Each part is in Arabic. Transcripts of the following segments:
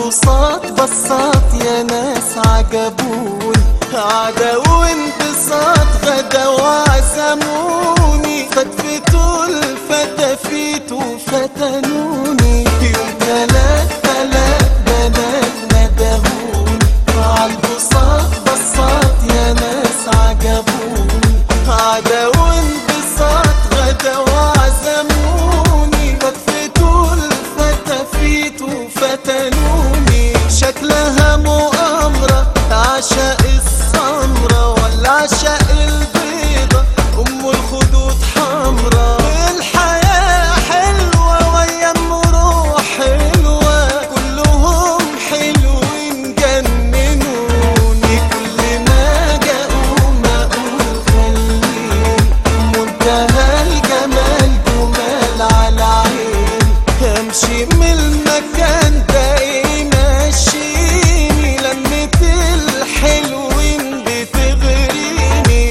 عالبساط بساط يا ناس عجبوني، عدا وانبساط غدا وعزموني، فتفتوا الفتافيت وفتنوني، يوم تلات بنات ندهوني، عالبساط بساط يا ناس عجبوني، عدا وانبساط غدا وعزموني، فتفتوا الفتافيت وفتنوني، شكلها مؤامرة عشاء السمرة ولا عشاء البيضة أم الخدود حمرا، الحياة حلوة ويا المروح حلوة، كلهم حلوين جننوني، كل ما جاءوا ما أقول خليني، منتهى الجمال جمال على عيني، امشي من المكان ده ماشيني، لمة الحلوين بتغريني.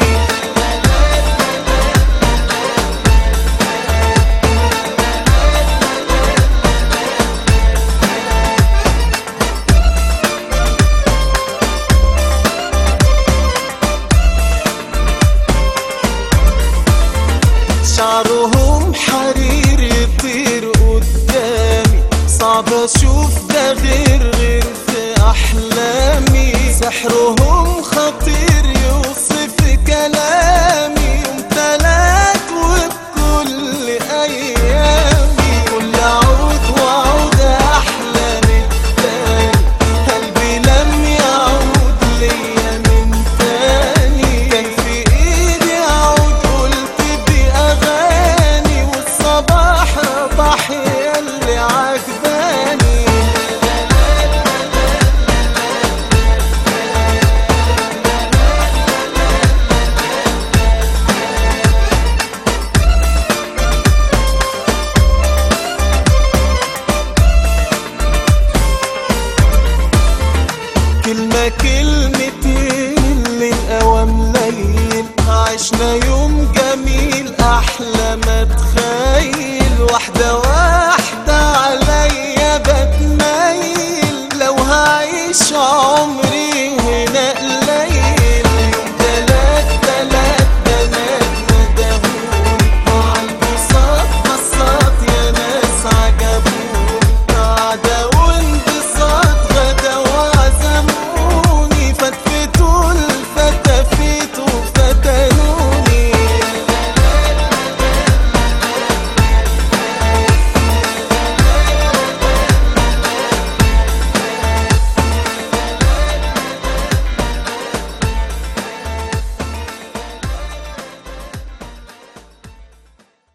شعرهم حرير يطير قدامي، صعب اشوف ده غير في احلامي، سحرهم خطير يوصف كلامي، يوم تلات وبكل ايامي، كل عود وعود احلى من التاني، قلبي لم يعود ليا من تاني، كان في ايدي عود قلت باغاني، والصباح رباح ياللي عجباني. كلمة كلمتين اللي الأوام ليل، عشنا يوم جميل أحلى ما تخيل، واحدة واحدة عليا بتميل، لو هعيش